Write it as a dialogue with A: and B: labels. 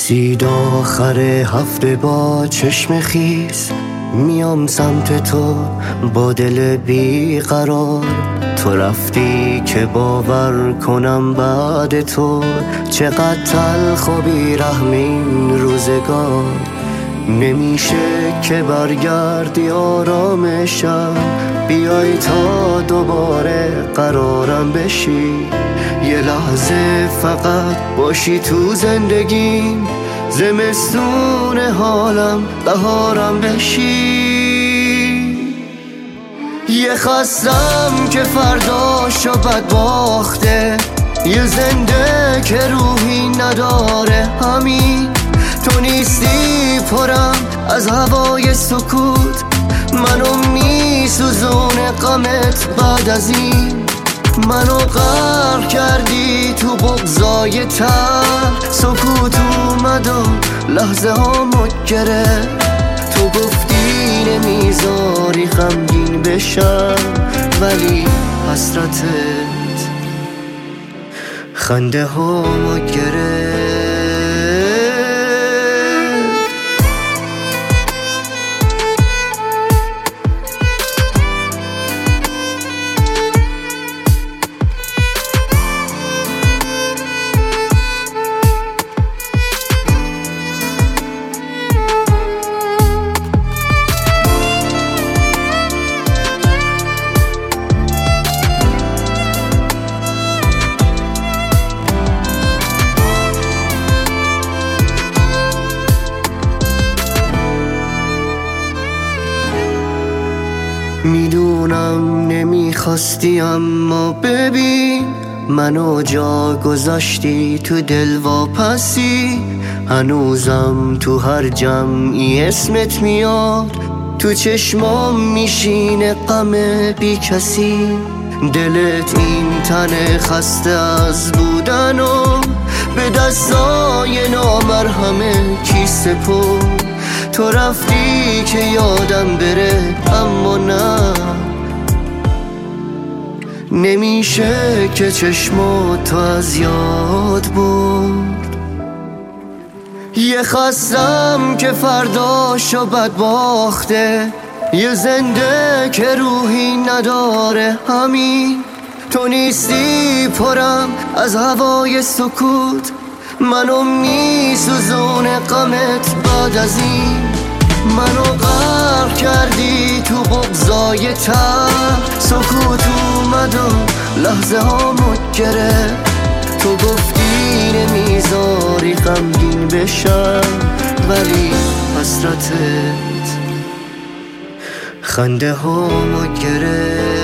A: رسید آخر هفته با چشم خیس، میام سمت تو با دل بیقرار. تو رفتی که باور کنم بعد تو چقدر تلخ و بیرحم این روزگار. نمیشه که برگردی آرامشم، بیای تا دوباره قرارم بشی. یه لحظه فقط باشی تو زندگیم، زمستون حالم بهارم بشی. یه خستم که فرداشو بد باخته، یه زنده که روحی نداره همین. تو نیستی پرم از هوای سکوت، منو میسوزونه غمت بعد از این. منو غرق کردی تو بغضای تر، سکوت اومد و لحظه هامو گرفت. تو گفتی نمیذاری غمگین بشم، ولی حسرتت خنده هامو گرفت. میدونم نمیخواستی اما ببین، منو جا گذاشتی تو دل واپسی. هنوزم تو هر جمعی اسمت میاد، تو چشمام میشینه غم بی کسی. دلت این تن خسته از بودن و به دستای نامرهم کی سپرد. تو رفتی که یادم بره اما نه، نمیشه که چشماتو از یاد برد. یه خستم که فرداشو بد باخته، یه زنده که روحی نداره همین. تو نیستی پرم از هوای سکوت، منو میسوزونه غمت بعد از این. منو غرق کردی تو بغضای تر، سکوت اومد و لحظه هامو گرفت. تو گفتی نمیذاری غمگین بشم، ولی حسرتت خنده هامو گرفت.